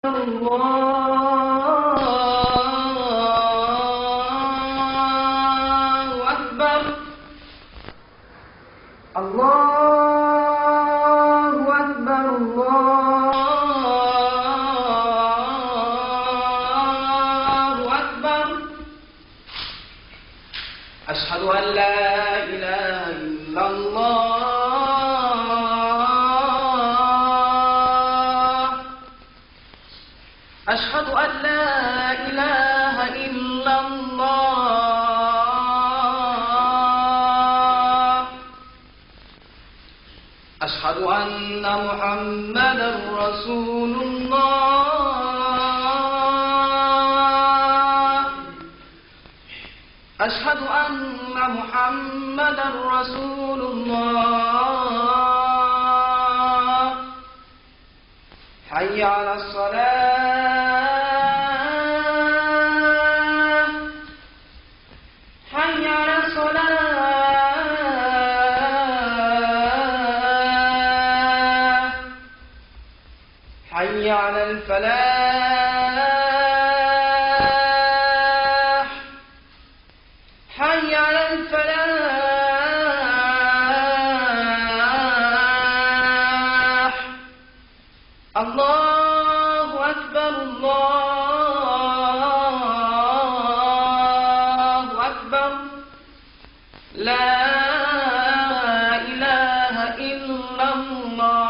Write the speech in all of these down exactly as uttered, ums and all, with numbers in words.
الله أكبر. الله أكبر. الله أكبر. أشهد أن لا إله إلا الله. أشهد أن لا إله إلا الله. أشهد أن محمدا رسول الله. أشهد أن محمدا رسول الله. حي على الصلاة. حي على الصلاة. حي على الفلاح. حي على الفلاح. الله أكبر. الله أكبر. لا إله إلا الله.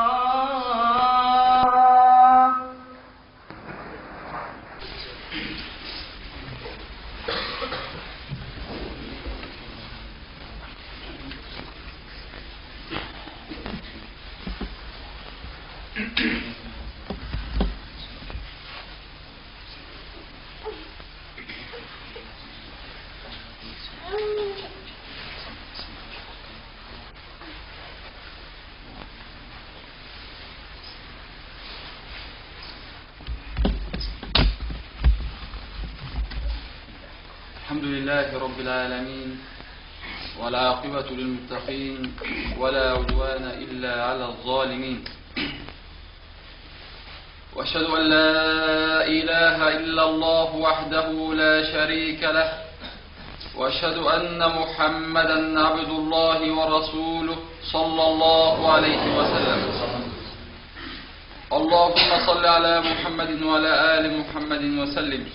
الحمد لله رب العالمين، والعاقبة للمتقين، ولا عدوان إلا على الظالمين. وأشهد أن لا إله إلا الله وحده لا شريك له، وأشهد أن محمدا عبد الله ورسوله صلى الله عليه وسلم. اللهم صل على محمد وعلى آل محمد وسلم.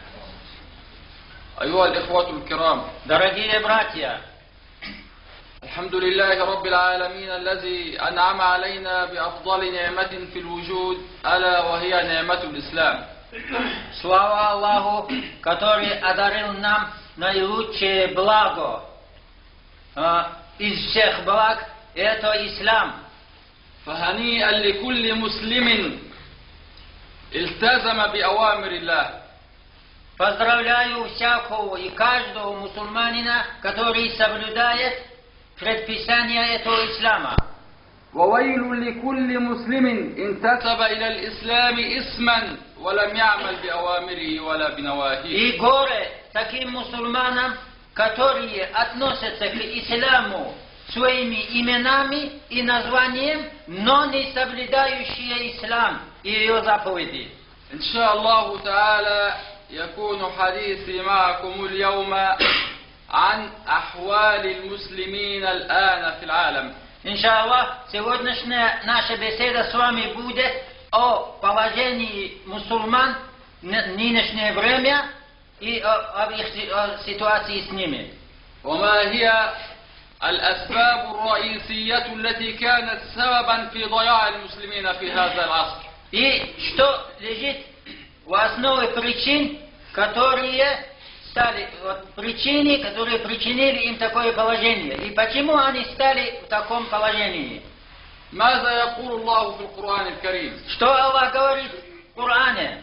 أيها الإخوة الكرام، Дорогие братья, الحمد لله رب العالمين الذي أنعم علينا بأفضل نعمة في الوجود، ألا وهي نعمة الإسلام. слава Аллаху, который одарил нам наилучшее благо а, из всех благ, это ислам. فهنيئا لكل مسلم التزم بأوامر الله. Поздравляю всякого и каждого мусульманина, который соблюдает предписания этого ислама. وويل لكل مسلم انتسب إلى الإسلام اسما ولم يعمل بأوامره ولا بنواهيه. И горе таким мусульманам, которые относятся к исламу своими именами и названием, но не соблюдающие ислам и ее заповеди. إن شاء الله تعالى يكون حديثي معكم اليوم عن أحوال المسلمين الآن في العالم. Иншаллах, сегодняшняя наша беседа с вами будет о положении мусульман в нынешнее время и об их ситуации с ними. وما هي الأسباب الرئيسية التي كانت سببا في ضياع المسلمين في هذا العصر. И что лежит в основе причин, которые стали, вот, причины, которые причинили им такое положение. И почему они стали в таком положении? ماذا يقول الله في القرآن الكريم؟ Что Аллах говорит в Коране?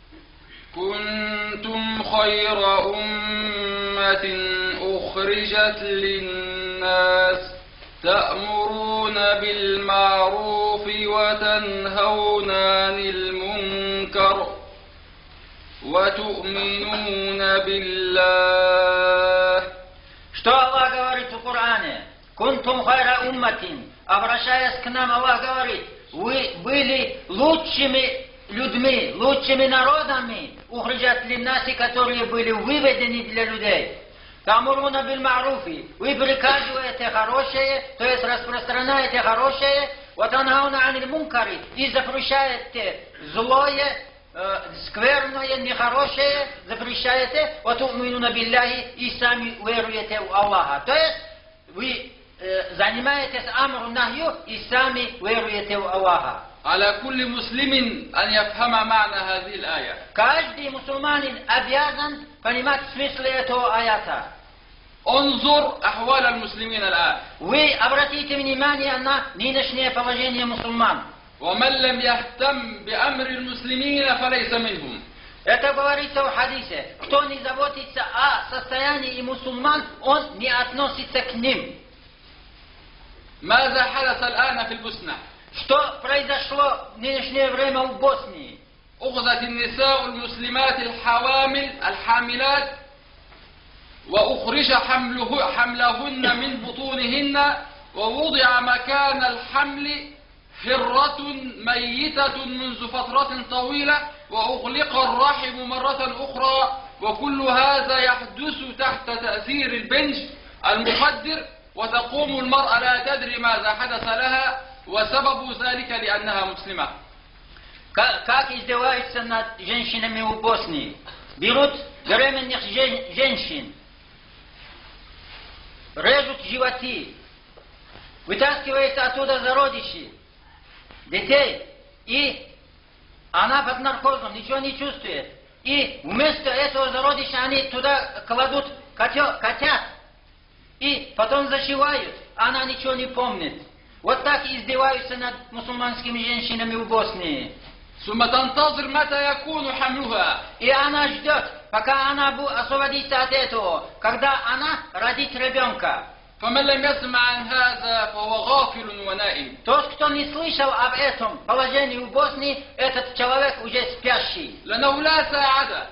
كنتم خير أمة أخرجت للناس تأمرون بالمعروف وتنهون عن المنكر وتؤمنون بالله. Что Аллах говорит в Коране? Кунтум хайра умматин. Обращаясь к нам, Аллах говорит, вы были лучшими людьми, лучшими народами, ухриджат линнаси, которые были выведены для людей. Тамуруна биль ма'руфи, вы приказываете хорошее, то есть распространяете хорошее, вот анхауна аниль мункари, и запрещаете злое, э, скверное, нехорошее, запрещаете, вот уминуна билляхи, и сами веруете в Аллаха. То есть вы э, занимаетесь амру нахью, и сами веруете в Аллаха. على كل مسلم أن يفهم معنى هذه الآية. Каждый мусульманин обязан понимать смысл этого аята. انظر أحوال المسلمين الآن. Вы обратите внимание на нынешнее положение мусульман. ومن لم يهتم بأمر المسلمين فليس منهم. Это говорится в хадисе. Кто не заботится о состоянии мусульман, он не относится к ним. ماذا حدث الآن في البوسنة؟ Что произошло в нынешнее время в Боснии? أخذت النساء المسلمات الحوامل الحاملات وأخرج حمله حملهن من بطونهن ووضع مكان الحمل هرة ميتة منذ فترة طويلة وأغلق الرحم مرة أخرى وكل هذا يحدث تحت تأثير البنج المخدر وتقوم المرأة لا تدري ماذا حدث لها وسبب ذلك لأنها مسلمة. Как издеваются над женщинами в Боснии? Берут беременных женщин, режут животы, вытаскивают оттуда зародиши, детей, и она под наркозом, ничего не чувствует. И вместо этого зародиша они туда кладут котят, и потом зашивают, она ничего не помнит. Вот так издеваются над мусульманскими женщинами в Боснии. ثم تنتظر متى يكون حملها. И она ждет, пока она освободится от этого, когда она родит ребенка. فمن لم يسمع عن هذا فهو غافل ونائم. Тот, кто не слышал об этом положении в Боснии, этот человек уже спящий. لأنه لا ساعد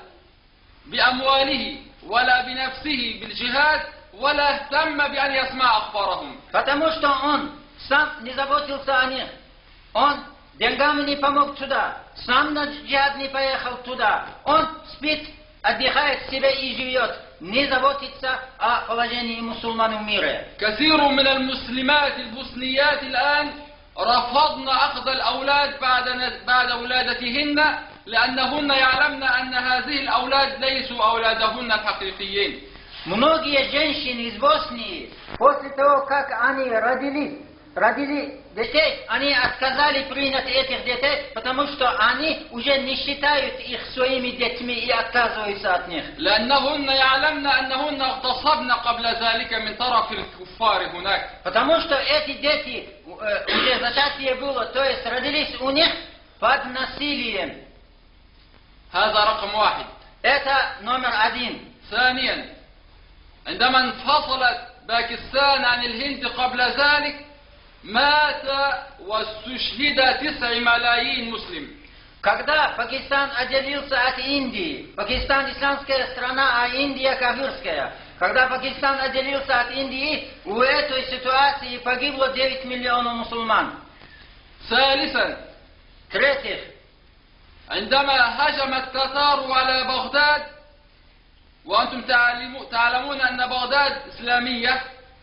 بأمواله ولا بنفسه بالجهاد ولا اهتم بأن يسمع أخبارهم. Потому что он сам не заботился о них. Он деньгами не помог туда. Сам на джихад не поехал туда. Он спит, отдыхает себе и живет. Не заботится о положении мусульман в мире. كثير من المسلمات البوسنيات الآن رفضن أخذ الأولاد بعد بعد ولادتهن لأنهن يعلمن أن هذه الأولاد ليسوا أولادهن الحقيقيين. Многие женщины из Боснии, после того, как они родились, родили детей, они отказали принять этих детей, потому что они уже не считают их своими детьми и отказываются от них. لأنهن يعلمن أنهن اغتصبن قبل ذلك من طرف الكفار هناك. Потому что эти дети э, уже зачатие было, то есть родились у них под насилием. هذا رقم واحد. Это номер один. ثانيا عندما انفصلت باكستان عن الهند قبل ذلك مات واستشهد تسع ملايين مسلم. Когда Пакистан отделился от Индии, Пакистан исламская страна, а Индия кафирская. Когда Пакистан отделился от Индии, в этой ситуации погибло девять миллионов мусульман. ثالثا В-третьих, عندما هجم التتار على بغداد وأنتم تعلمون أن بغداد إسلامية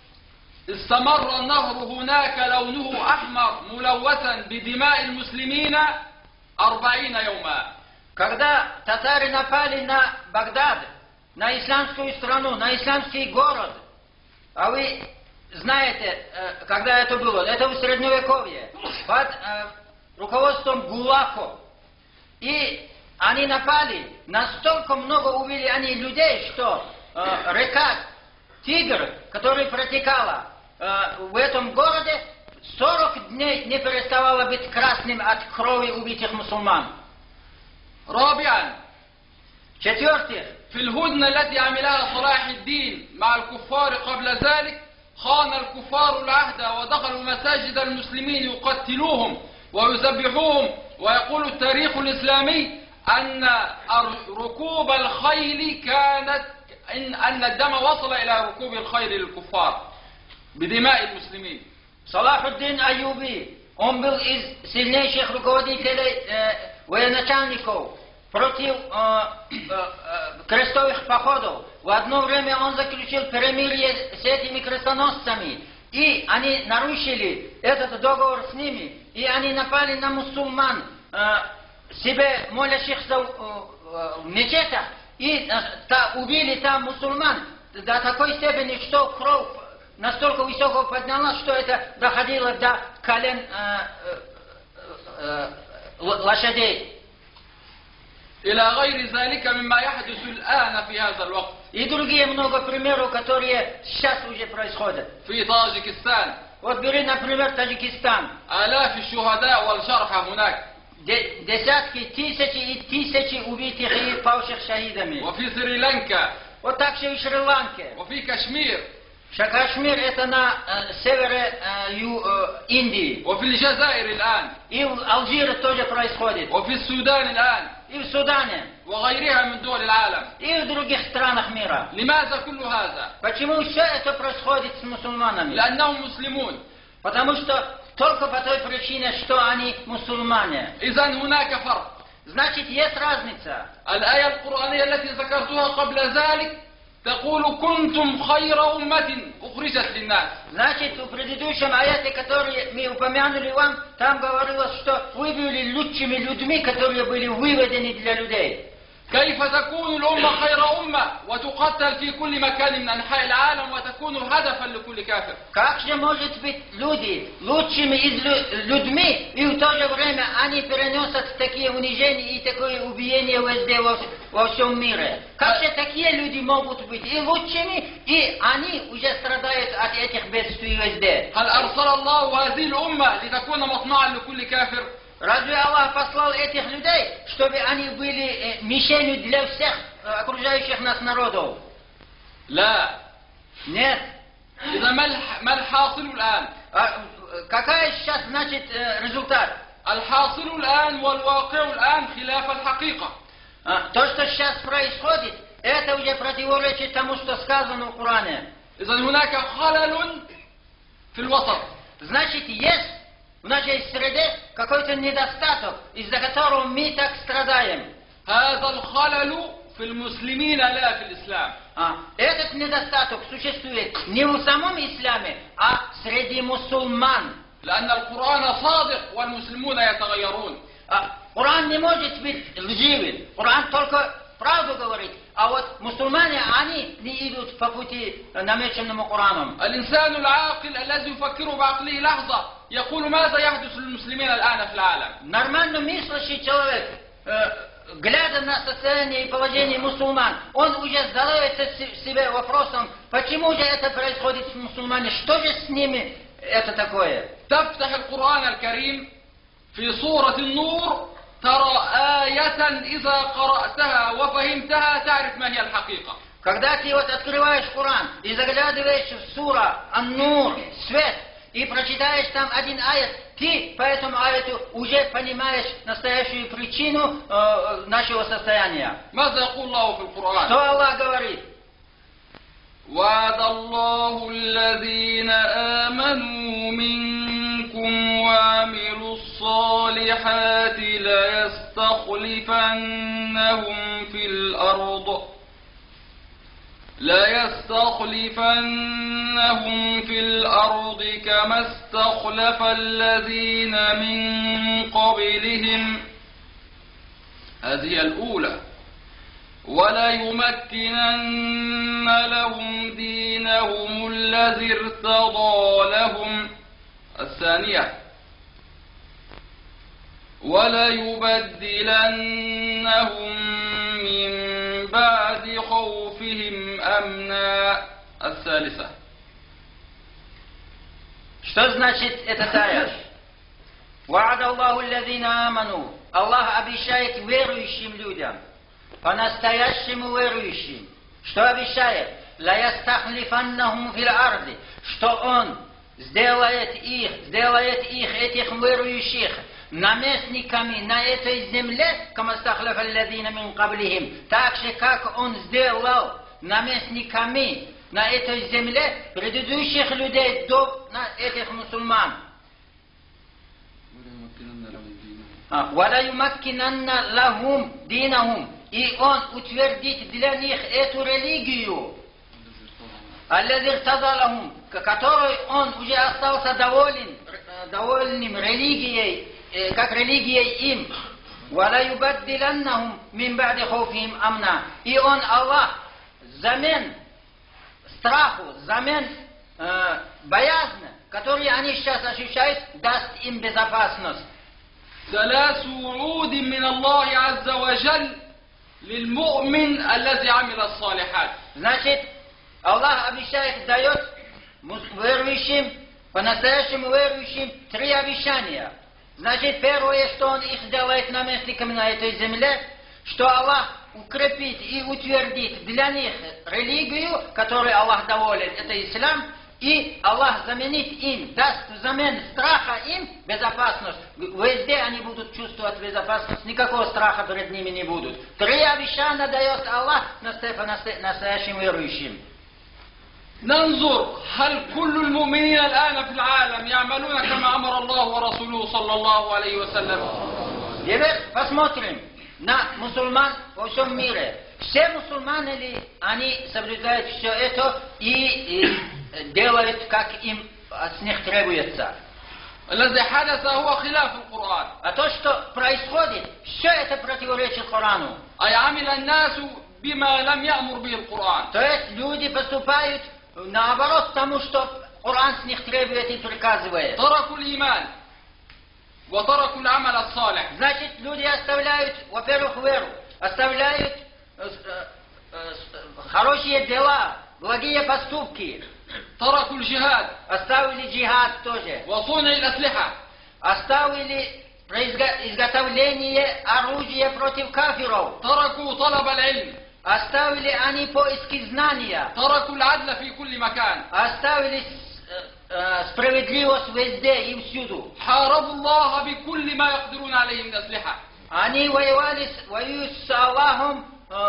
استمر النهر هناك لونه أحمر ملوثا بدماء المسلمين أربعين يوما. Когда татары напали на Багдад, на исламскую страну, на исламский город, а вы знаете, когда это было, это в Средневековье, под э, руководством Гулако, и они напали, настолько много убили они людей, что э, река Тигр, которая протекала э, в этом городе, сорок дней не переставала быть красным от крови убитых мусульман. رابعا В-четвертых, في الهدنة التي عملها صلاح الدين مع الكفار قبل ذلك خان الكفار العهد ودخلوا مساجد المسلمين يقتلوهم ويذبحوهم ويقول التاريخ الإسلامي أن ركوب الخيل كانت إن, أن الدم وصل إلى ركوب الخيل للكفار بدماء المسلمين. Салахуддин Аюби, он был из сильнейших руководителей э, военачальников против э, э, крестовых походов. В одно время он заключил перемирие с этими крестоносцами, и они нарушили этот договор с ними, и они напали на мусульман, э, себе молящихся в, в мечетях, и э, та, убили там мусульман до такой степени, что кровь настолько высоко поднялась, что это доходило до колен э, э, э, лошадей. إلى غير ذلك مما يحدث الآن في هذا الوقت. И другие много примеров, которые сейчас уже происходят. في طاجكستان. Вот бери, например, Таджикистан. آلاف الشهداء والجرحى هناك. Десятки, тысячи и тысячи убитых и павших шахидами. وفي سريلانكا. Вот так же и в Шри-Ланке. وفي كشمير. Кашмир это на э, севере э, ю, э, Индии. وفي الجزائر الآن. И в Алжире тоже происходит. وفي السودان الآن. И в Судане. وغيرها من دول العالم. И в других странах мира. لماذا كل هذا؟ Почему все это происходит с мусульманами? لأنهم مسلمون. Потому что только по той причине, что они мусульмане. إذا هناك فرق. Значит, есть разница. الآية القرآنية التي ذكرتها قبل ذلك تقول كنتم خير أمة أخرجت للناس. Значит, в предыдущем аяте, который мы упомянули вам, там говорилось, что вы были лучшими людьми, которые были выведены для людей. كيف تكون الأمة خير أمة وتقتل في كل مكان من أنحاء العالم وتكون هدفا لكل كافر؟ Как же может быть люди лучшими из людьми, и в то же время они переносят такие унижения и такое убиение везде во, во всем мире? Как же такие люди могут быть и лучшими, и они уже страдают от этих бедствий везде? هل أرسل الله هذه الأمة لتكون مطمعا لكل كافر؟ Разве Аллах послал этих людей, чтобы они были э, мишенью для всех э, окружающих нас народов? لا. Нет. إذا ما الحاصل الآن؟ А, какая сейчас значит э, результат? الحاصل الآن والواقع الآن خلاف الحقيقة. А, то, что сейчас происходит, это уже противоречит тому, что сказано в Коране. إذا هناك خلل في الوسط. Значит, есть в нашей среде какой-то недостаток, из-за которого мы так страдаем. هذا الخلل في المسلمين لا في الإسلام. А, этот недостаток существует не в самом исламе, а среди мусульман. لأن القرآن صادق والمسلمون يتغيرون. А, Коран не может быть лживым. Коран только правду говорит. А вот мусульмане, они не идут по пути, намеченному Кораном. الإنسان العاقل الذي يفكر بعقله لحظة يقول ماذا يحدث للمسلمين الآن في العالم؟ Нормально мыслящий человек, э, глядя на состояние и положение мусульман, он уже задается себе вопросом, почему же это происходит с мусульманами, что же с ними это такое? تفتح القرآن الكريم في سورة النور ترى آية إذا قرأتها وفهمتها تعرف ما هي الحقيقة. Когда ты вот открываешь Коран и заглядываешь в сура Ан-Нур, свет, и прочитаешь там один аят, ты по этому аяту уже понимаешь настоящую причину э, нашего состояния. ماذا يقول الله في القرآن؟ Что Аллах говорит? وعد الله الذين آمنوا منكم وعملوا الصالحات ليستخلفنهم في الأرض ليستخلفنهم في الأرض كما استخلف الذين من قبلهم. هذه الأولى. وليمكنن لهم دينهم الذي ارتضى لهم. الثانية. وليبدلنهم من بعد خوفهم أمنا. الثالثة. Что значит этот аят? وعد الله الذين آمنوا. Аллах обещает верующим людям, по-настоящему верующим. Что обещает? لَيَسْتَخْلِفَنَّهُمْ فِي الْأَرْضِ. Что Он сделает их, сделает их, этих верующих, наместниками на этой земле, كَمَا اسْتَخْلَفَ الَّذِينَ مِنْ قَبْلِهِمْ. Так же, как Он сделал наместниками на этой земле предыдущих людей до этих мусульман. وَلَا يُمَكِّنَنَّ لَهُمْ دِينَهُمْ. И Он утвердит для них эту религию, الَّذِي ارْتَضَى لَهُمْ, которой Он уже остался доволен, довольным религией, как религией им. وَلَا يُبَدِّلَنَّهُمْ مِنْ بَعْدِ خَوْفِهِمْ أَمْنًا. И Он, Аллах, взамен страху, взамен э, боязни, которые они сейчас ощущают, даст им безопасность. ثلاث وعود من الله عز وجل للمؤمن الذي عمل الصالحات. Значит, Аллах обещает, дает верующим, по-настоящему верующим, три обещания. Значит, первое, что Он их делает наместниками на этой земле, что Аллах укрепит и утвердит для них религию, которой Аллах доволен, это ислам, и Аллах заменит им, даст взамен страха им безопасность. Везде они будут чувствовать безопасность, никакого страха перед ними не будут. Три обещания дает Аллах настоящим верующим. ننظر هل كل المؤمنين الآن في العالم يعملون كما أمر الله ورسوله صلى الله عليه وسلم. Теперь посмотрим на мусульман во всем мире. Все мусульмане ли они соблюдают все это и, и делают, как им с них требуется? الذي حدث هو خلاف القرآن. А то, что происходит, все это противоречит Корану. أي عمل الناس بما لم يأمر به القرآن. То есть люди поступают наоборот тому, что Коран с них требует и приказывает. تركوا الإيمان وتركوا العمل الصالح. Значит, люди оставляют, во-первых, веру, оставляют э, э, хорошие дела, благие поступки. تركوا الجهاد. Оставили джихад тоже. وصنع الأسلحة. Оставили изготовление оружия против кафиров. تركوا طلب العلم. Оставили они поиски знания. تركوا العدل في كل مكان. Оставили справедливость везде и всюду. حاربوا الله بكل ما يقدرون عليه من أسلحة. Они воевали, воюют с Аллахом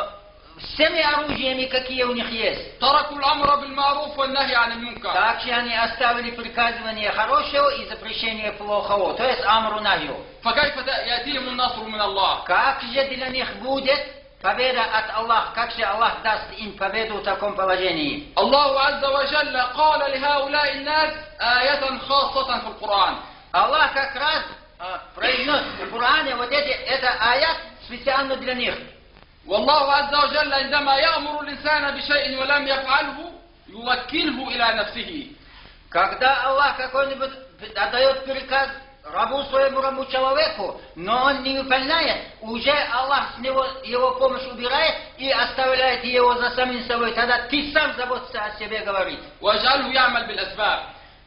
всеми оружиями, какие у них есть. تركوا الأمر بالمعروف والنهي عن المنكر. Также они оставили приказывание хорошего и запрещение плохого, то есть амру нахью. فكيف يأتيهم النصر من الله؟ Как же для них будет победа от Аллаха? Как же Аллах даст им победу в таком положении? الله عز وجل قال لهؤلاء الناس آية خاصة في القرآن. Аллах как раз произнес в Коране вот эти, это аят специально для них. والله عز وجل عندما يأمر الإنسان بشيء ولم يفعله يوكله إلى نفسه. Когда Аллах какой-нибудь отдает приказ рабу своему рабу человеку, но он не выполняет, уже Аллах с него его помощь убирает и оставляет его за самим собой. Тогда ты сам заботься о себе, говорит. وَاجْعَلْهُ يَعْمَلْ بِالْأَسْبَابِ.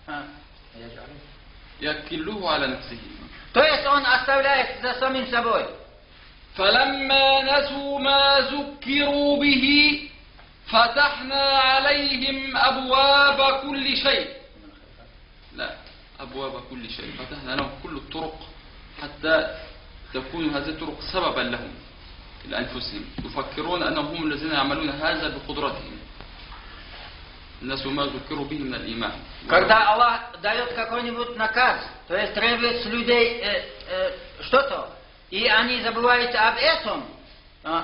يَكِلُّهُ على نفسه. То есть он оставляет за самим собой. فلما نسوا ما ذكروا به فتحنا عليهم أبواب كل شيء. لا أبواب كل شيء فتحنا لهم كل الطرق حتى تكون هذه الطرق سببا لهم لأنفسهم يفكرون أنهم هم الذين يعملون هذا بقدرتهم. نسوا ما ذكروا به من الإيمان. Когда Аллах дает какой-нибудь наказ, то есть требует с людей э, э, что-то, и они забывают об этом, а?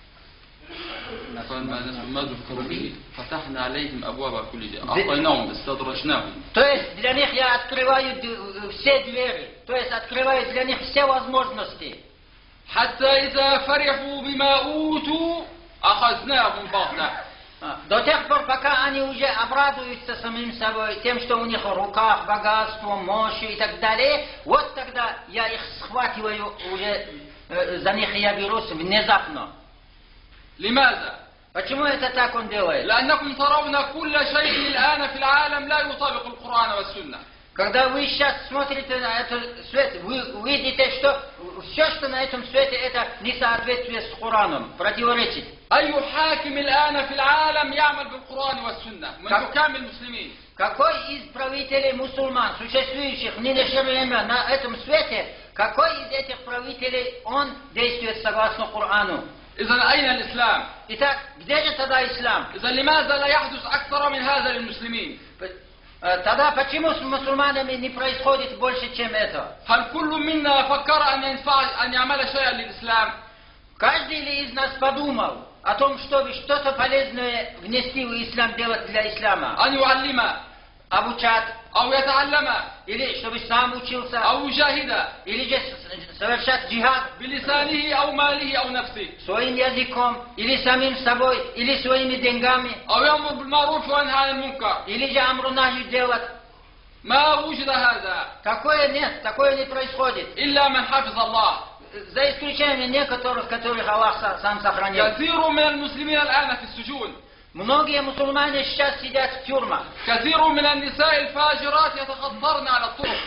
ما ذكروا به فتحنا عليهم أبواب كل شيء أعطيناهم استدرجناهم. То есть для них я открываю все двери, то есть открываю для них все возможности. حتى إذا فرحوا بما أوتوا أخذناهم بغتة. До тех пор, пока они уже обрадуются самим собой тем, что у них в руках богатство, мощь и так далее, вот тогда я их схватываю уже, э, за них я берусь внезапно. لماذا؟ Почему это так он делает? لأنكم ترون كل شيء الآن في العالم لا يطابق القرآن والسنة. Когда вы сейчас смотрите на этот свет, вы увидите, что все, что на этом свете, это несоответствие с Кораном, противоречит. أي حاكم الآن في العالم يعمل بالقرآن والسنة من حكام المسلمين. Какой из правителей мусульман, существующих в нынешнее время на этом свете, какой из этих правителей он действует согласно Корану? إذن أين الإسلام؟ Итак, где же тогда ислам? إذن لماذا لا يحدث أكثر من هذا للمسلمين؟ Тогда почему с мусульманами не происходит больше, чем это? هل كل منا فكر أن ينفع أن يعمل شيئا للإسلام؟ Каждый ли из нас подумал о том, чтобы что-то полезное внести в ислам, делать для ислама? أن يعلم Обучать, أو يتعلم или чтобы сам учился, أو يجاهد или же совершать джихад بلسانه أو ماله أو نفسه своим языком, или самим собой, или своими деньгами, أو يأمر بالمعروف وينهى عن المنكر. или же амру нахи делать. ما وجد هذا Такое нет, такое не происходит. إلا من حفظ الله. За исключением некоторых, которых Аллах сам сохранил. كثير من المسلمين الآن في السجون. Многие мусульмане сейчас сидят в тюрьмах. كثير من النساء الفاجرات يتخطرن على الطرق.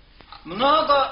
Много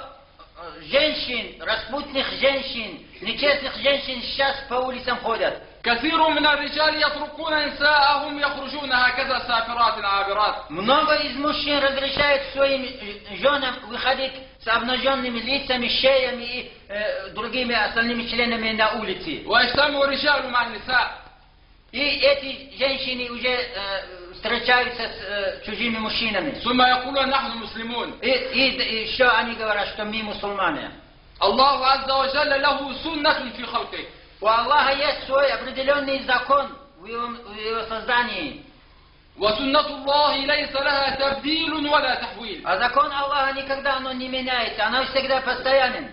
женщин, распутных женщин, нечестных женщин сейчас по улицам ходят. كثير من الرجال يتركون نساءهم يخرجون هكذا سافرات عابرات. Много из мужчин разрешают своим женам выходить с обнаженными лицами, шеями и э, другими остальными членами на улице. ويجتمع الرجال مع النساء. И эти женщины уже э, встречаются с э, чужими мужчинами. ثم يقولون نحن مسلمون. И, и, и еще они говорят, что мы мусульмане. الله عز وجل له سنة في خلقه. У Аллаха есть свой определенный закон в его, в его создании. وسنة الله ليس لها تبديل ولا تحويل. А закон Аллаха никогда оно не меняется, оно всегда постоянен.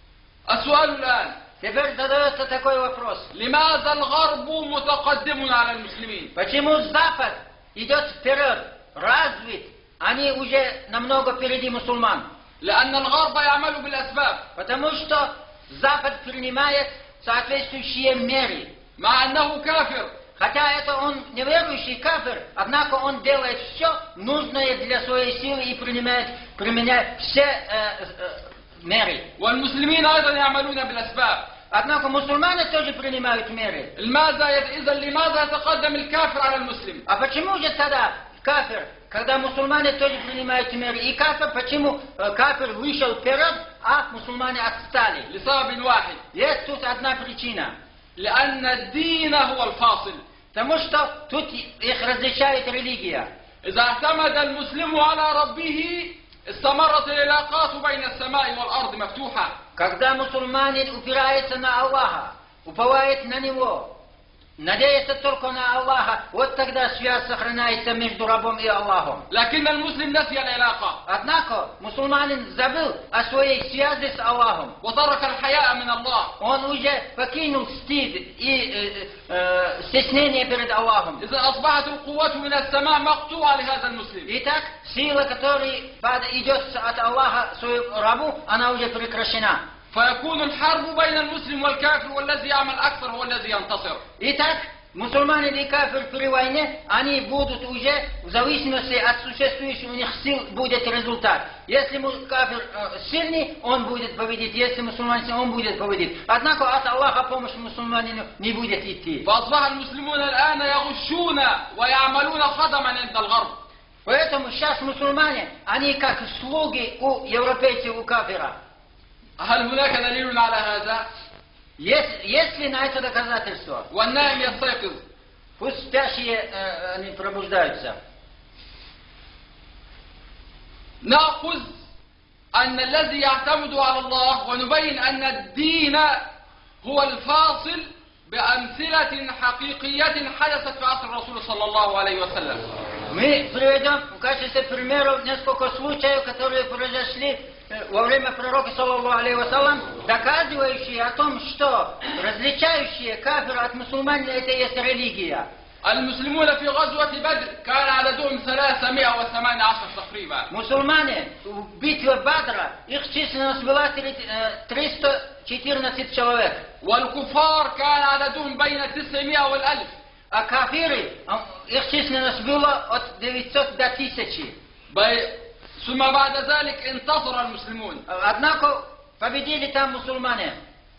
السؤال الآن Теперь задается такой вопрос. لماذا الغرب متقدم على المسلمين؟ Почему Запад идет вперед, развит, они уже намного впереди мусульман? لأن الغرب يعمل بالأسباب. Потому что Запад принимает соответствующие меры. مع أنه كافر. Хотя это он неверующий кафир, однако он делает все нужное для своей силы и принимает, применяет все э, э, меры. والمسلمين أيضا يعملون بالأسباب. Однако мусульмане тоже принимают меры. لماذا إذا لماذا يتقدم الكافر على المسلم؟ А почему же тогда кафир, когда мусульмане тоже принимают меры, и кафир, почему э, кафир вышел вперед, а мусульмане отстали? لسبب واحد. Есть тут одна причина. لأن الدين هو الفاصل. Потому что тут их различает религия. إذا اعتمد المسلم على ربه استمرت العلاقات بين السماء والأرض مفتوحة. Когда мусульманин упирается на Аллаха, уповает на Него, надеется только на Аллаха, вот тогда связь сохраняется между рабом и Аллахом. لكن المسلم نسي العلاقة. Однако мусульманин забыл о своей связи с Аллахом. وترك الحياء من الله. Он уже покинул стыд и э, э, стеснение перед Аллахом. إذا أصبحت القوة من السماء مقطوعة لهذا المسلم. Итак, сила, которая идет от Аллаха своему рабу, она уже прекращена. فيكون الحرب بين المسلم والكافر والذي يعمل أكثر هو الذي ينتصر. Итак, мусульмане или кафир при войне, они будут уже, в зависимости от существующих у них сил, будет результат. Если кафир э, сильный, он будет победить. Если мусульманин, он будет победить. Однако от Аллаха помощь мусульманину не будет идти. فأصبح المسلمون الآن يغشون ويعملون خدما عند الغرب. Поэтому сейчас мусульмане, они как слуги у европейцев, у кафира. هل هناك دليل على هذا؟ Есть, есть ли на это доказательство? والنائم يستيقظ. Пусть спящие э, они пробуждаются. نأخذ أن الذي يعتمد على الله ونبين أن الدين هو الفاصل بأمثلة حقيقية حدثت في عصر الرسول صلى الله عليه وسلم. Мы приведем в качестве примеров несколько случаев, которые произошли во время пророка, саллаллаху алейхи вассалям, доказывающие о том, что различающие кафира от мусульман это есть религия. المسلمون في غزوة بدر كان عددهم ثلاثمائة وثمانية عشر تقريبا. Мусульмане в битве Бадра, их численность была триста четырнадцать человек. والكفار كان عددهم بين التسعمائة والألف. А кафиры, их численность была от девятисот до тысячи. ثم بعد ذلك انتصر المسلمون. Однако победили там мусульмане.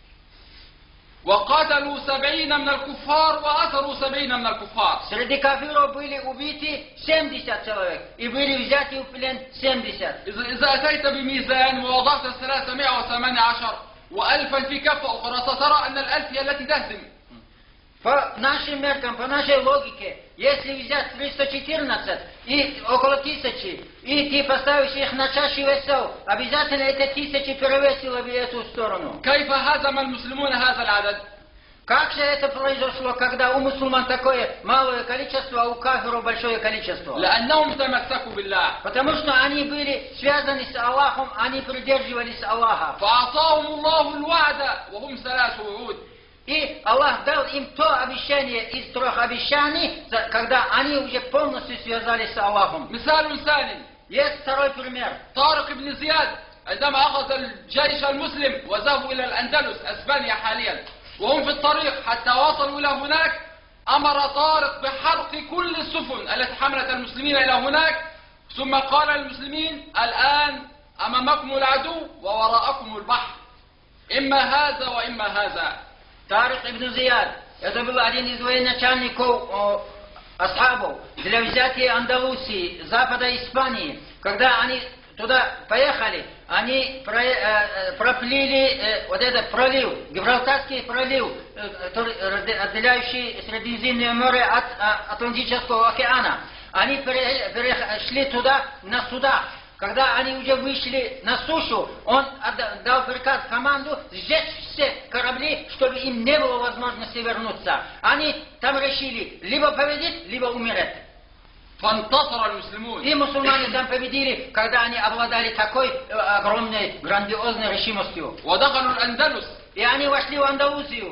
وقتلوا سبعين من الكفار وأسروا سبعين من الكفار. Среди кафиров были убиты семьдесят человек и были взяты в плен семьдесят. إذا أتيت بميزان ووضعت ثلاثمائة وثمانية عشر وألفا في كفة أخرى سترى أن الألف هي التي تهزم. По нашим меркам, по нашей логике, если взять триста четырнадцать и около тысячи, и ты поставишь их на чашу весов, обязательно эти тысячи перевесило в эту сторону. كيف هزم المسلمون هذا العدد؟ Как же это произошло, когда у мусульман такое малое количество, а у кафиров большое количество? لأنهم تمسكوا بالله. Потому что они были связаны с Аллахом, они придерживались Аллаха. فأعطاهم الله الوعد وهم ثلاث وعود. И Аллах дал им то обещание из трех обещаний, когда они уже полностью связались с Аллахом. مثال ثاني. Есть второй пример. طارق بن زياد عندما أخذ الجيش المسلم وذهبوا إلى الأندلس أسبانيا حاليا وهم في الطريق حتى وصلوا إلى هناك أمر طارق بحرق كل السفن التي حملت المسلمين إلى هناك ثم قال للمسلمين الآن أمامكم العدو ووراءكم البحر إما هذا وإما هذا. Тарик ибн Зияд, это был один из военачальников о, асхабов для взятия Андалусии, запада Испании. Когда они туда поехали, они про, э, проплыли э, вот этот пролив, Гибралтарский пролив, э, отделяющий Средиземное море от э, Атлантического океана. Они перешли туда на судах. Когда они уже вышли на сушу, он дал приказ команду сжечь все корабли, чтобы им не было возможности вернуться. Они там решили либо победить, либо умереть. И мусульмане там победили, когда они обладали такой огромной, грандиозной решимостью. И они вошли в Андалусию.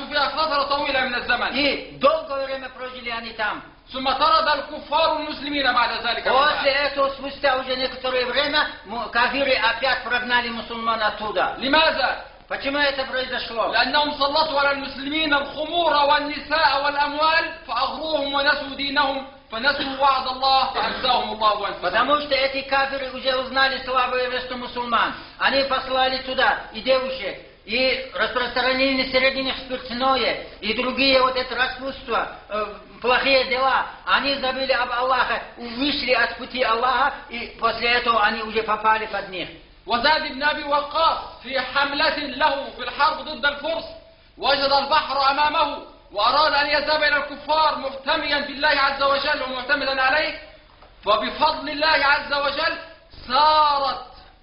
И долгое время прожили они там. ثم طرد الكفار المسلمين بعد ذلك. После этого, спустя уже некоторое время, кафиры опять прогнали мусульман оттуда. لماذا؟ Почему это произошло? لأنهم سلطوا على المسلمين الخمور والنساء والأموال فأغروهم ونسوا دينهم فنسوا وعد الله فأنساهم الله أنفسهم. Потому что эти кафиры уже узнали слабое место мусульман. Они послали туда и девушек, и распространили среди них спиртное, и другие вот это распутство, э, плохие дела. Они забыли об Аллахе, вышли от пути Аллаха, и после этого они уже попали под них. وزاد بن أبي وقاص في حملة له في الحرب ضد الفرس وجد البحر أمامه وأراد أن يذهب إلى الكفار محتميا بالله عز وجل ومعتمدا عليه فبفضل الله عز وجل سارت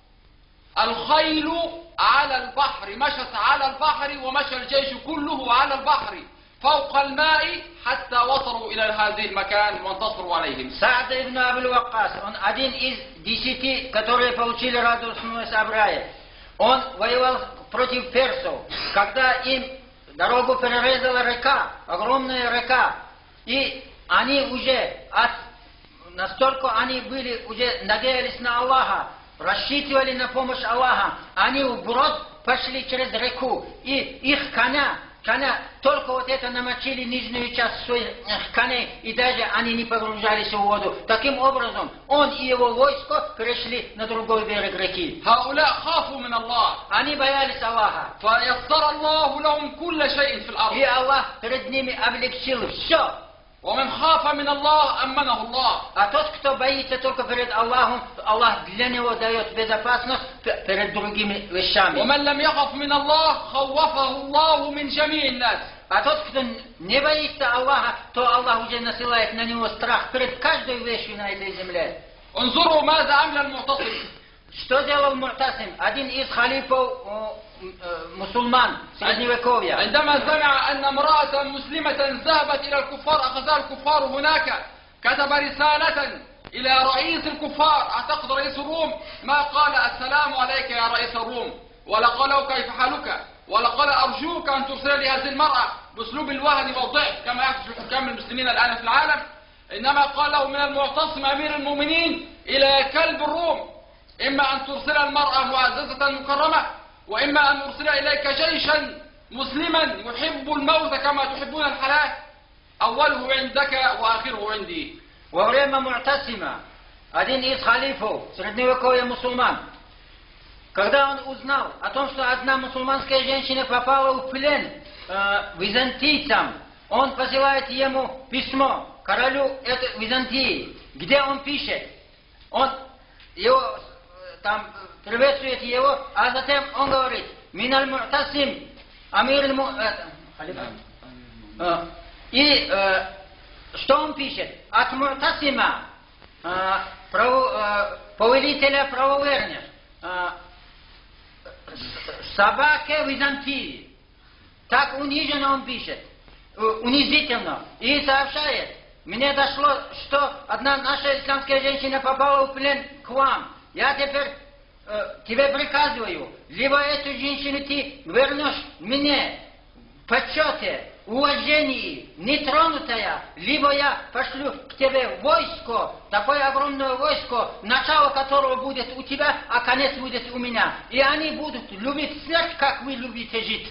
الخيل على البحر مشت على البحر ومشى الجيش كله على البحر فوق الماء حتى وصلوا إلى هذه المكان وانتصروا عليهم. Саад ибн Абуль Ваккас, он один из десяти, которые получили радостное собрание. Он воевал против персов, когда им дорогу перерезала река, огромная река, и они уже от, настолько они были уже надеялись на Аллаха, рассчитывали на помощь Аллаха, они вброд пошли через реку, и их коня, коня только вот это намочили нижнюю часть своих коней, и даже они не погружались в воду. Таким образом, он и его войско перешли на другой берег реки. هؤلاء خافوا من الله. Они боялись Аллаха. فيسر الله لهم كل شيء في الأرض. И Аллах перед ними облегчил все. ومن خاف من الله أمنه الله. А тот, кто боится только перед Аллахом, Аллах для него дает безопасность перед другими вещами. ومن لم يخف من الله خوفه الله من جميع الناس. А тот, кто не боится Аллаха, то Аллах уже насылает на него страх перед каждой вещью на этой земле. انظروا ماذا عمل المعتصم. Что делал Му'тасим, один из халифов мусульман средневековья? عندما سمع أن امرأة مسلمة ذهبت إلى الكفار أخذها الكفار هناك كتب رسالة إلى رئيس الكفار أعتقد رئيس الروم ما قال السلام عليك يا رئيس الروم ولا قال كيف حالك ولا قال أرجوك أن ترسل لي هذه المرأة بأسلوب الوهن والضعف كما يحدث لحكام المسلمين الآن في العالم إنما قال له من المعتصم أمير المؤمنين إلى كلب الروم إما أن ترسل المرأة معززة مكرمة وإما أن نرسل إليك جيشا مسلما يحب الموت كما تحبون الحياة أوله عندك وآخره عندي. Во время Му'тасима один из халифов средневековья мусульман, когда он узнал о том, что одна мусульманская женщина попала в плен э, византийцам, он посылает ему письмо королю этой Византии, где он пишет, он его там приветствует его, а затем он говорит: «Миналь Му'тасим, амир Э, И э, что он пишет? От Муртасима, э, право, э, повелителя правоверных, э, собаке Византии. Так униженно он пишет, э, унизительно. И сообщает, мне дошло, что одна наша исламская женщина попала в плен к вам. Я теперь э, тебе приказываю, либо эту женщину ты вернешь мне в почете, уважении, нетронутая, либо я пошлю к тебе войско, такое огромное войско, начало которого будет у тебя, а конец будет у меня. И они будут любить смерть, как вы любите жить.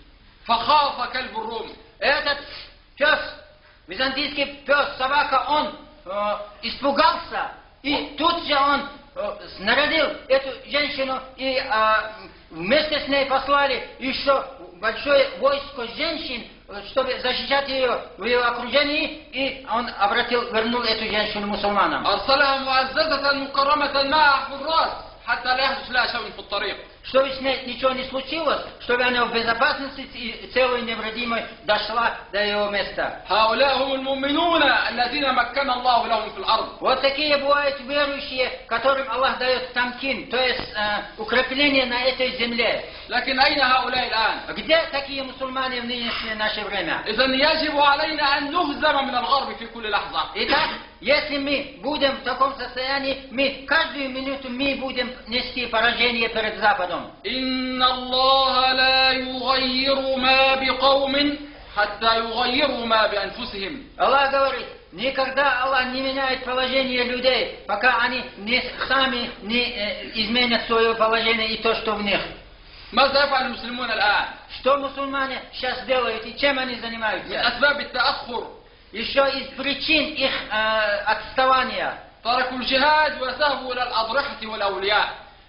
فخاف كلب الروم. Этот пес, византийский пес, собака, он э, испугался, и тут же он э, снарядил эту женщину, и э, вместе с ней послали еще большое войско женщин, чтобы защищать ее в ее окружении, и он обратил, вернул эту женщину мусульманам. أرسلها معززة مكرمة مع حراس حتى لا يحدث لها شيء في الطريق. Чтобы с ней ничего не случилось, чтобы она в безопасности и целой невредимой дошла до его места. هؤلاء هم المؤمنون الذين مكن الله لهم في الأرض. Вот такие бывают верующие, которым Аллах дает тамкин, то есть э, укрепление на этой земле. لكن أين هؤلاء الآن؟ Где такие мусульмане в нынешнее наше время? إذا يجب علينا أن نهزم من الغرب في كل لحظة. Итак, если мы будем в таком состоянии, мы каждую минуту мы будем нести поражение перед Западом. إن الله لا يغير ما بقوم حتى يغيروا ما بأنفسهم. Аллах говорит, никогда Аллах не меняет положение людей, пока они не, сами не э, изменят свое положение и то, что в них. ماذا يفعل المسلمون الآن؟ Что мусульмане сейчас делают и чем они من занимаются? أسباب التأخر Еще из причин их э, отставания. تركوا الجهاد وذهبوا إلى الأضرحة والأولياء.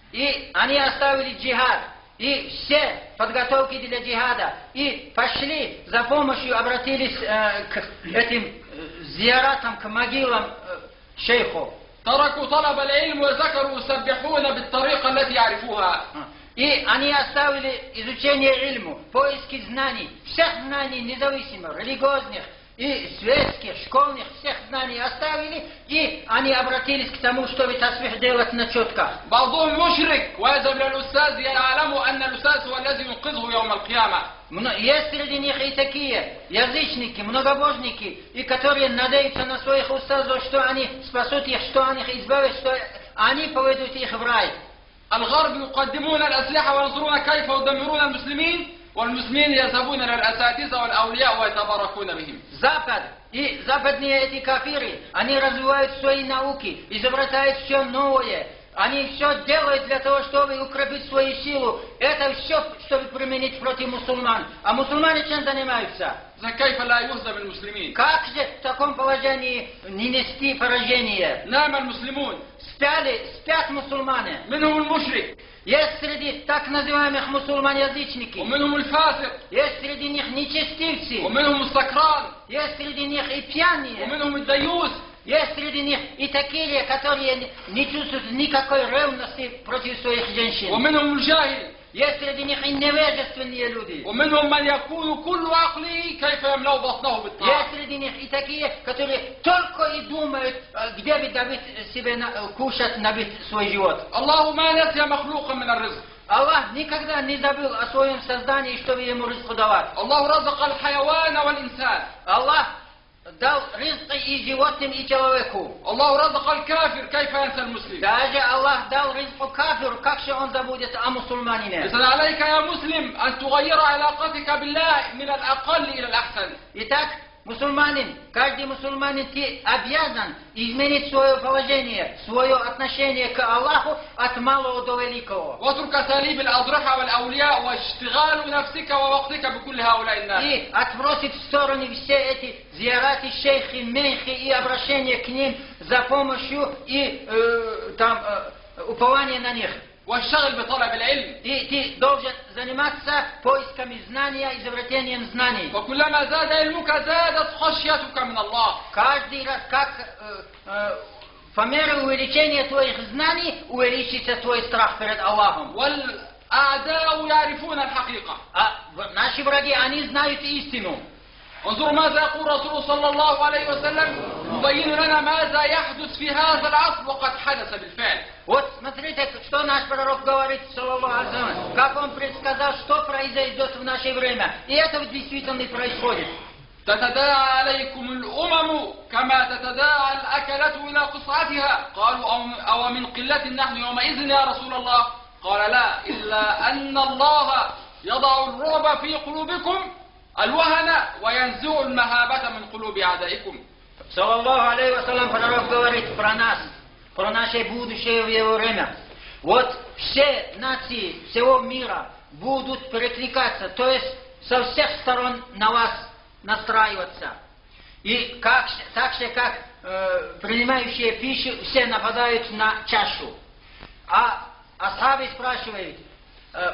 И они оставили джихад, и все подготовки для джихада, и пошли за помощью, обратились э, к этим э, зиаратам, к могилам э, шейхов. تركوا طلب العلم وذكروا يسبحون بالطريقة التي يعرفوها. И они оставили изучение ильму, поиски знаний, всех знаний независимо, религиозных и светских, школьных, всех знаний оставили, и они обратились к тому, чтобы тасбих делать на четках. بعضهم مشرك ويذهب إلى الأستاذ يعلم أن الأستاذ هو الذي ينقذه يوم القيامة. Есть среди них и такие язычники, многобожники, и которые надеются на своих устазов, что они спасут их, что они их избавят, что они поведут их в рай. الغرب يقدمون الأسلحة وينظرون كيف يدمرون المسلمين والمسلمين يذهبون إلى الأساتذة والأولياء ويتباركون بهم. Запад и западные эти кафиры, они развивают свои науки, изобретают все новое. Они все делают для того, чтобы укрепить свою силу. Это все, чтобы применить против мусульман. А мусульмане чем занимаются? كيف لا يهزم المسلمين؟ Как же в таком положении не нести поражение? نام المسلمون. Спяли, спят мусульмане. منهم المشرك. Есть среди так называемых мусульман-язычники. ومنهم الفاسق. Есть среди них нечестивцы. ومنهم السكران. Есть среди них и пьяные. ومنهم الديوث. Есть среди них и такие, которые не чувствуют никакой ревности против своих женщин. ومنهم الجاهل. Есть среди них и невежественные люди. ومنهم من يكون كل عقله كيف يملأ بطنه بالطاعة. Есть среди них и такие, которые только и думают, где бы добыть себе кушать, набить свой живот. الله ما نسي مخلوقا من الرزق. Аллах никогда не забыл о своем создании, чтобы ему ризку давать. الله رزق الحيوان والإنسان. Аллах дал ризк и животным, и человеку. الله رزق الكافر كيف ينسى المسلم. Даже Аллах дал ризк кафиру, как же он забудет о мусульманине. إذا عليك يا مسلم أن تغير علاقتك بالله من الأقل إلى الأحسن. Итак, мусульманин, каждый мусульманин, ты обязан изменить свое положение, свое отношение к Аллаху от малого до великого. واترك أساليب الأضرحة والأولياء واشتغال نفسك ووقتك بكل هؤلاء الناس. И отбросить в сторону все эти зиараты, шейхи, мейхи и обращение к ним за помощью и э, там, э, упование на них. واشتغل بطلب العلم. И ты должен заниматься поисками знания, изобретением знаний. وكلما زاد علمك زادت خشيتك من الله. Каждый раз, как э, э, по мере увеличения твоих знаний, увеличится твой страх перед Аллахом. والأعداء يعرفون الحقيقة. А наши враги, они знают истину. انظروا ماذا يقول رسول صلى الله عليه وسلم يبين لنا ماذا يحدث في هذا العصر وقد حدث بالفعل. Вот смотрите, что наш пророк говорит, саллаллаху алейхи ва саллям, как он предсказал, что произойдет в наше время. И это действительно и происходит. تتداعى عليكم الأمم كما تتداعى الأكلة إلى قصعتها قالوا أو من قلة نحن يومئذ يا رسول الله قال لا إلا أن الله يضع الرعب في قلوبكم الوهن وينزع المهابة من قلوب أعدائكم. Саллаллаху алейхи ва саллям, пророк говорит про нас, про наше будущее в его время. Вот все нации всего мира будут перекликаться, то есть со всех сторон на вас настраиваться. И как, так же, как э, принимающие пищу, все нападают на чашу. А асхабы спрашивают, э,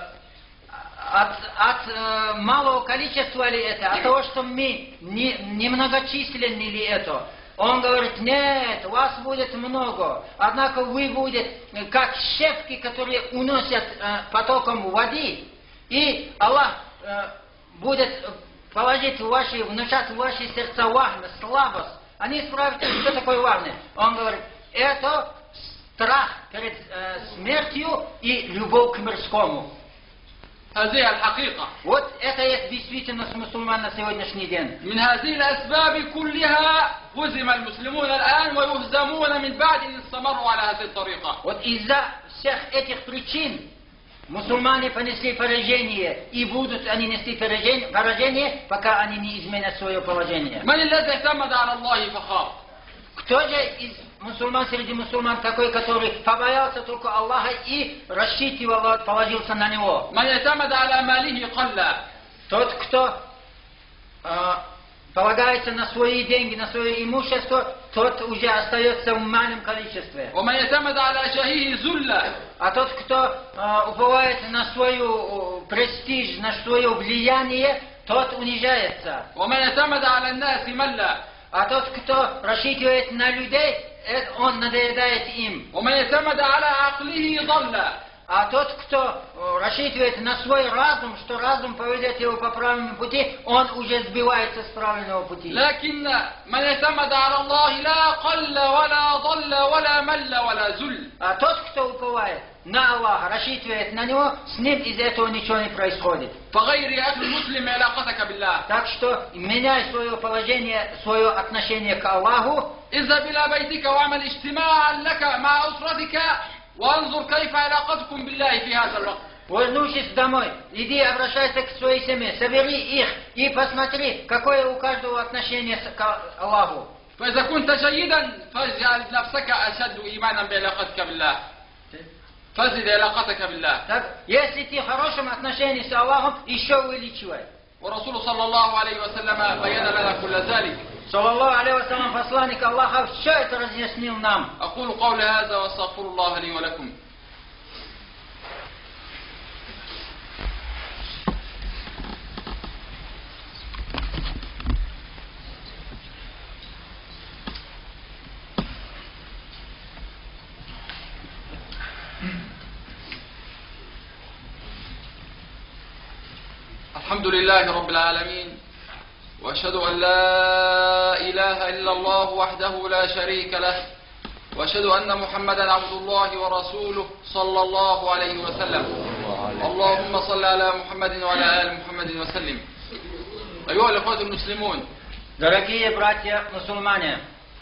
от, от э, малого количества ли это, от того, что мы не, немногочисленны ли это? Он говорит, нет, вас будет много, однако вы будете как щепки, которые уносят э, потоком воды, и Аллах э, будет положить в ваши, внушать в ваши сердца вахны, слабость. Они спрашивают, что такое вахны? Он говорит, это страх перед э, смертью и любовь к мирскому. هذه الحقيقة. Вот это есть действительность мусульман на сегодняшний день. من هذه الأسباب كلها هزم المسلمون الآن ويهزمون من بعد إن استمروا على هذه الطريقة. Вот из-за всех этих причин мусульмане понесли поражение, и будут они нести поражение, поражение, пока они не изменят свое положение. من الذي اعتمد على الله فخاف؟ Кто же из мусульман среди мусульман такой, который побоялся только Аллаха и рассчитывал, положился на него? من اعتمد على ماله قل. Тот, кто э, полагается на свои деньги, на свое имущество, тот уже остается в малом количестве. ومن اعتمد على جاهه ذل. А тот, кто э, уповает на свою э, престиж, на свое влияние, тот унижается. ومن اعتمد على الناس مل. А тот, кто рассчитывает на людей, он надоедает им. ومن اعتمد على عقله ضل. А тот, кто рассчитывает на свой разум, что разум поведет его по правильному пути, он уже сбивается с правильного пути. لكن من اعتمد على الله لا قل ولا ضل ولا مل ولا ذل. А тот, кто уповает на Аллаха, рассчитывает на него, с ним из этого ничего не происходит. فغير يا أخي المسلم علاقتك بالله. Так что меняй свое положение, свое отношение к Аллаху. اذهب إلى بيتك واعمل اجتماعا لك مع أسرتك وانظر كيف علاقتكم بالله في هذا الوقت. Вернувшись домой, иди обращайся к своей семье, собери их и посмотри, какое у каждого отношение к Аллаху. فإذا كنت جيدا فاجعل نفسك أشد إيمانا بعلاقتك بالله. فزد علاقتك بالله. Так, если ты в хорошем отношении с Аллахом, еще увеличивай. ورسول صلى الله عليه وسلم بين لنا كل ذلك. Саллаллаху алейхи ва саллям, посланник Аллаха, все это разъяснил нам. أقول قولي هذا وأستغفر الله لي ولكم. الحمد لله رب العالمين وأشهد أن لا إله إلا الله وحده لا شريك له وأشهد أن محمدا عبد الله ورسوله صلى الله عليه وسلم. اللهم صل على محمد وعلى آل محمد وسلم. أيها الأخوة المسلمون. Дорогие братья мусульмане,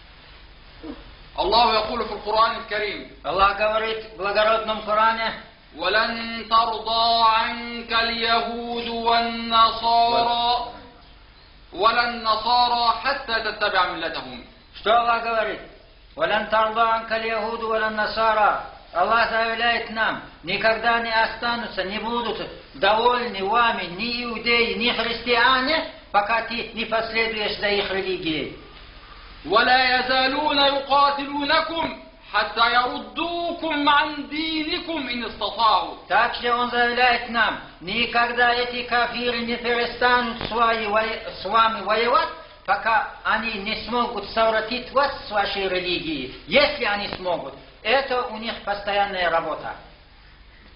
الله يقول في القرآن الكريم. Аллах говорит в благородном Коране: ولن ترضى عنك اليهود والنصارى ولا النصارى حتى تتبع ملتهم. Что Аллах говорит? وَلَنْ تَرْضَى عَنْكَ الْيَهُودُ وَلَا النَّصَارَى. Аллах заявляет нам, никогда не останутся, не будут довольны вами ни иудеи, ни христиане, пока ты не последуешь за их религией. ولا يزالون يقاتلونكم حتى يردوكم عن دينكم إن استطاعوا. Также он заявляет нам, никогда эти кафиры не перестанут с вами воевать, пока они не смогут совратить вас с вашей религией. Если они смогут, это у них постоянная работа.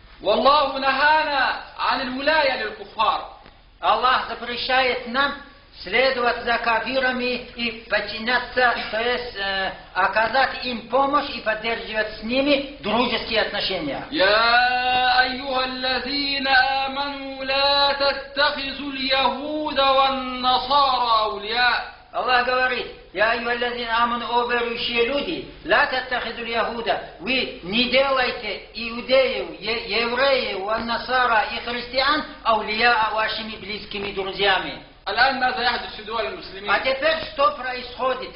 والله نهانا عن الولاية للكفار. Аллах запрещает нам следовать за кафирами и подчиняться, то есть э, оказать им помощь и поддерживать с ними дружеские отношения. يا أيها الذين آمنوا لا تتخذوا اليهود والنصارى أولياء. Аллах говорит: «Я айюхаллазина аману, о верующие люди, ла таттахиду яхуда, вы не делайте иудеев, е- евреев, ван-насара и христиан аулия вашими близкими друзьями». الآن ماذا يحدث في دول المسلمين؟ А теперь что происходит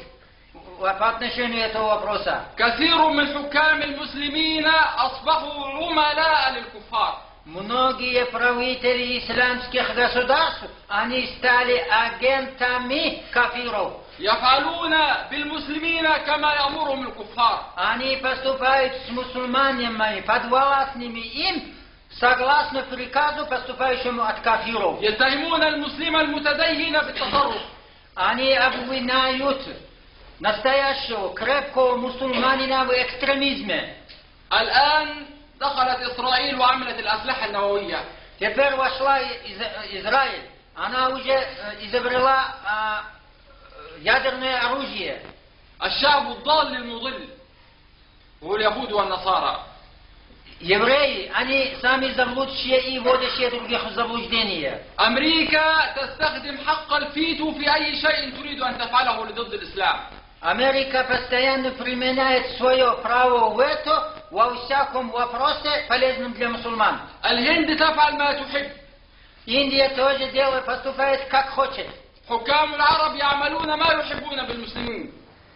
по отношению этого вопроса? كثير من حكام المسلمين أصبحوا عملاء للكفار. Многие правители исламских государств, они стали агентами кафиров. يفعلون بالمسلمين كما يأمرهم الكفار. Они поступают с мусульманами, подвластными им, согласно приказу, поступающему от кафиров. يتهمون المسلم المتدين بالتطرف. Они обвиняют настоящего крепкого мусульманина в экстремизме. الآن دخلت إسرائيل وعملت الأسلحة النووية. Теперь вошла Из- Израиль. Она уже э, изобрела а, ядерное оружие. الشعب الضال المضل هو اليهود والنصارى. Евреи, они сами заблудшие и вводящие других в заблуждение. أمريكا تستخدم حق الفيتو في أي شيء تريد أن تفعله لضد الإسلام. Америка постоянно применяет свое право вето во всяком вопросе, полезном для мусульман. الهند تفعل ما تحب. Индия тоже делает, поступает как хочет. حكام العرب يعملون ما يحبون بالمسلمين.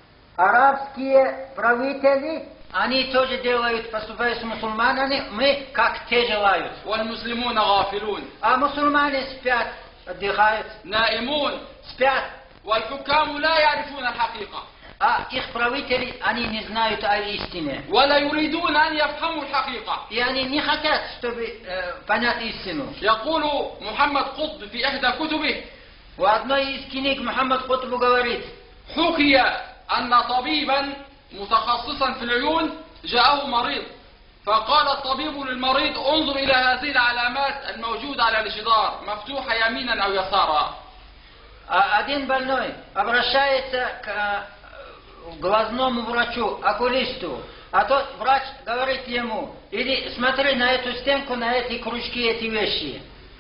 Арабские правители, они тоже делают, поступают с мусульманами, мы как те желают. والمسلمون غافلون А мусульмане спят, отдыхают, نائمون. спят. والحكام لا يعرفون الحقيقة А их правители, они не знают о истине. ولا يريدون أن يفهموا الحقيقة. И они не хотят, чтобы э, понять истину. يقول محمد قطب في إحدى كتبه: В одной из книг Мухаммад Кутбу говорит: حكي أن طبيبا متخصصا في العيون جاءه مريض، فقال الطبيب للمريض: انظر إلى هذه العلامات الموجودة على الجدار مفتوحة يمينا أو يسارا. А один больной обращается к э, глазному врачу, окулисту, а тот врач говорит ему: иди смотри на эту стенку, на эти кружки, эти вещи.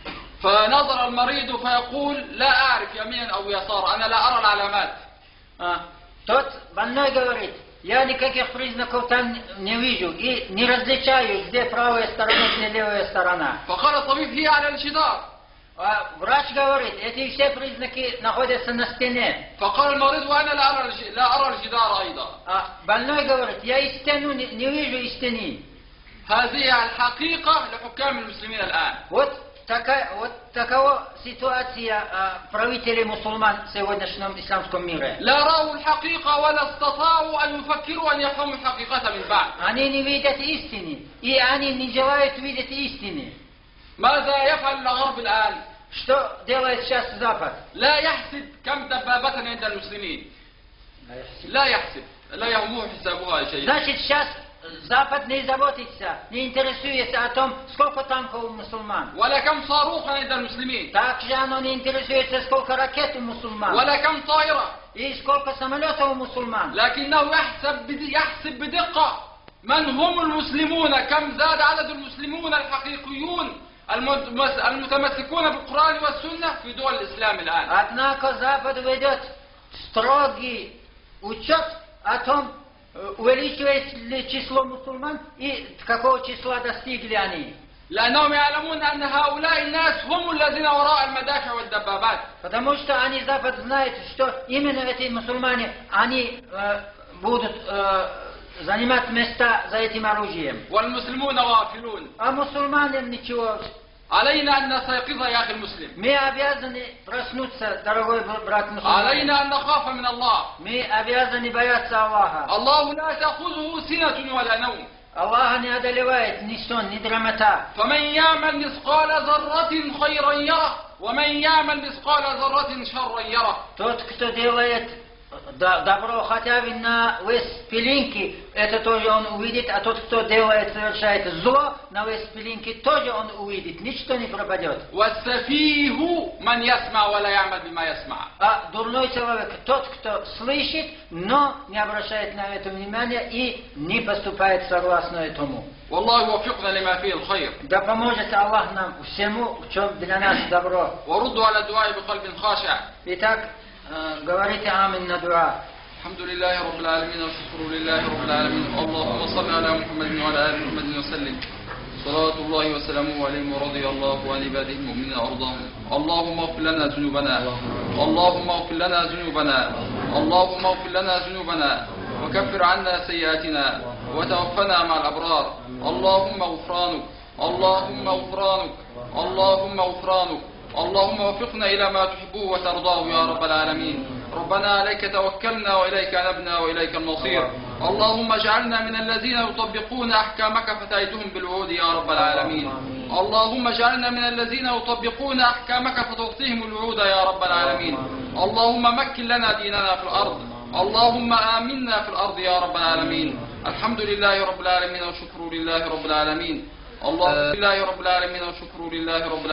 فنظر المريض فيقول: لا أعرف يمينا أو يسارا، أنا لا أرى العلامات. А, тот больной говорит: я никаких признаков там не вижу и не различаю, где правая сторона, где левая сторона. فقال الطبيب: هي على الجدار. А врач говорит: эти все признаки находятся на стене. فقال المريض: وأنا لا أرى الج- لا أرى الجدار أيضا. А больной говорит: я и стену не, не вижу, и стены. هذه الحقيقة لحكام المسلمين الآن. Вот такая, вот такова ситуация а, правителей мусульман в сегодняшнем исламском мире. لا رأوا الحقيقة ولا استطاعوا أن يفكروا أن يفهموا الحقيقة من بعد. Они не видят истины, и они не желают видеть истины. ماذا يفعل الغرب الآن؟ Что делает сейчас Запад? لا يحسب كم دبابة عند المسلمين. لا يحسب، لا يهمه حسابها شيء. Значит, сейчас Запад не заботится, не интересуется о том, сколько танков у мусульман. ولا كم صاروخا عند المسلمين. Также оно не интересуется, сколько ракет у мусульман. ولا كم طائرة. И сколько самолетов у мусульман. لكنه يحسب بد- يحسب بدقة من هم المسلمون، كم زاد عدد المسلمون الحقيقيون المتمس- المتمسكون بالقرآن والسنة في دول الإسلام الآن. Однако Запад ведет строгий учет о том, увеличивается ли число мусульман и какого числа достигли они. لأنهم يعلمون أن هؤلاء الناس هم الذين وراء المدافع والدبابات. Потому что они, Запад, знает, что именно эти мусульмане, они э, будут э, занимать места за этим оружием. والمسلمون غافلون. А мусульманам ничего. علينا أن نستيقظ يا أخي المسلم. Мы обязаны проснуться, дорогой брат мусульманин. علينا أن نخاف من الله. Мы обязаны бояться Аллаха. الله لا تأخذه سنة ولا نوم. Аллаха не одолевает ни сон, ни драмота. فمن يعمل مثقال ذرة خيرا يره ومن يعمل مثقال ذرة شرا يره. Тот, кто делает добро, хотя бы на весь-пылинки, это тоже он увидит, а тот, кто делает, совершает зло, на весь-пылинки тоже он увидит, ничто не пропадет. والسفيه من يسمع ولا يعمل بما يسمع. А дурной человек тот, кто слышит, но не обращает на это внимания и не поступает согласно этому. والله يوفقنا لما فيه الخير. Да поможет Аллах нам всему, в чем для нас добро. وردوا على الدعاء بقلب خاشع. Итак, говорите амин на дуа. الحمد لله رب العالمين والشكر لله رب العالمين. اللهم صل على محمد وعلى آل محمد وسلم. صلاة الله وسلامه عليهم ورضي الله عن عباده المؤمنين وأرضاهم. اللهم اغفر لنا ذنوبنا. اللهم اغفر لنا ذنوبنا. اللهم اغفر لنا ذنوبنا وكفر عنا سيئاتنا وتوفنا مع الأبرار. اللهم غفرانك. اللهم غفرانك. اللهم غفرانك. اللهم وفقنا إلى ما تحبه وترضاه يا رب العالمين. ربنا عليك توكلنا وإليك أنبنا وإليك المصير. اللهم اجعلنا من الذين يطبقون أحكامك فتأتهم بالوعود يا رب العالمين. اللهم اجعلنا من الذين يطبقون أحكامك فتعطيهم الوعود يا رب العالمين. اللهم مكن لنا ديننا في الأرض. اللهم آمنا في الأرض يا رب العالمين. الحمد لله رب العالمين وشكر لله رب العالمين. الله لله رب العالمين وشكر لله رب العالمين.